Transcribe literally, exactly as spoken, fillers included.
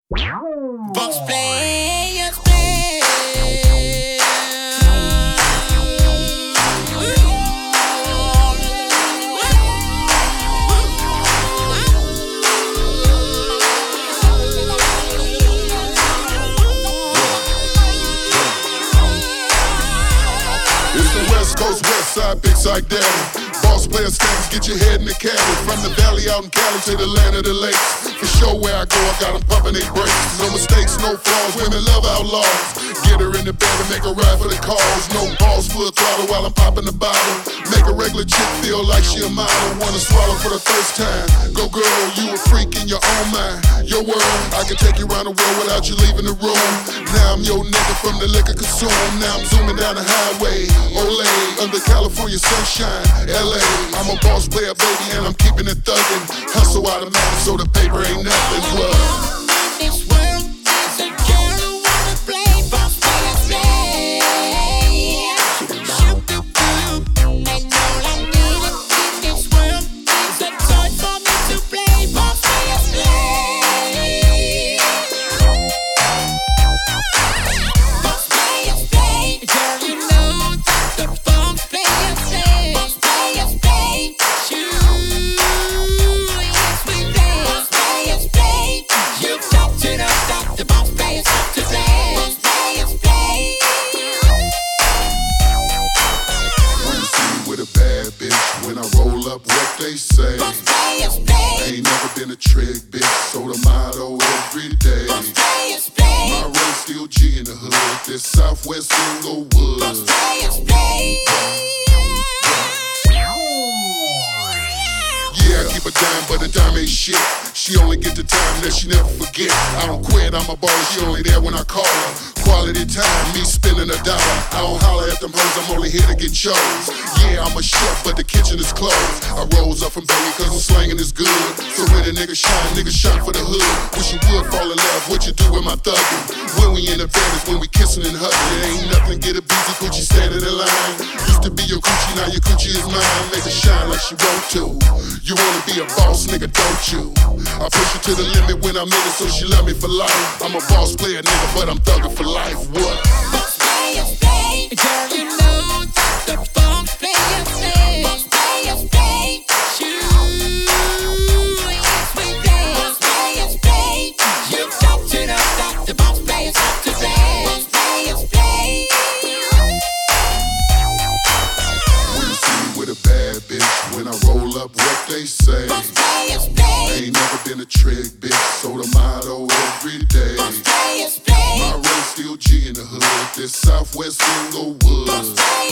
Boss players play. It's the West Coast, West Side, Big Side Daddy. Boss player status, get your head in the caddy. From the valley out in Cali to the land of the lakes. For sure where I go, I got them pumping they brakes. No mistakes, no flaws, women love outlaws. Get her in the bed and make her ride for the cause. No balls, full throttle while I'm popping the bottle. Make a regular chick feel like she a model. Wanna swallow for the first time. Go girl, you a freak in your own mind. Your world, I can take you around the world without you leaving the room. Now I'm your nigga from the liquor consume. Now I'm zooming down the highway. Olay, under California sunshine, L A. I'm a boss player, baby, and I'm keeping it thuggin'. Hustle automatic, so the paper ain't nothing. What? This world is a girl who wanna play. Boss players play. Shoot the world, and all I need in this world is a toy for me to play. Boss players play. Boss players play. Girl, you know that the boss players play. Boss players play. Shoot, yes we play. Boss players play. You've got to know that the boss players have to play. Boss players play. When you see me with a bad bitch, when I roll up, what they say? Boss players play. Ain't never been a trick, bitch, so the motto every day. Boss players play. My road still G in the hood, this Southwest Inglewood. Boss players play. Yeah, I keep a dime, but a dime ain't shit. She only get the time that she never forget. I don't quit, I'm a baller, she only there when I call her. Quality time, me spending a dollar. I don't holler at them hoes, I'm only here to get chose. Yeah, I'm a chef, but the kitchen is closed. I rose up from baby cause I'm slanging is good. So when a nigga shine, nigga shine for the hood. Wish you would fall in love, what you do with my thuggin'? When we in the bed is when we kissing and hugging. It ain't nothing, get a busy coochie standing in line. Used to be your coochie, now your coochie is mine. Make her shine like she want to. You wanna be a boss, nigga, don't you? I push her to the limit when I'm in it, so she love me for life. I'm a boss player, nigga, but I'm thuggin' for life. What? Boss players play. Girl, you know that the boss players play. Boss players play. Shoot, yes we play. Boss players play. You've got to know that the boss players have to play. Boss players play. When you see me with a bad bitch, when I roll up, what they say? Boss players play. Ain't never been a trick, bitch, so the motto every day. Boss players play. My road still G in the hood, this Southwest Inglewood. Boss players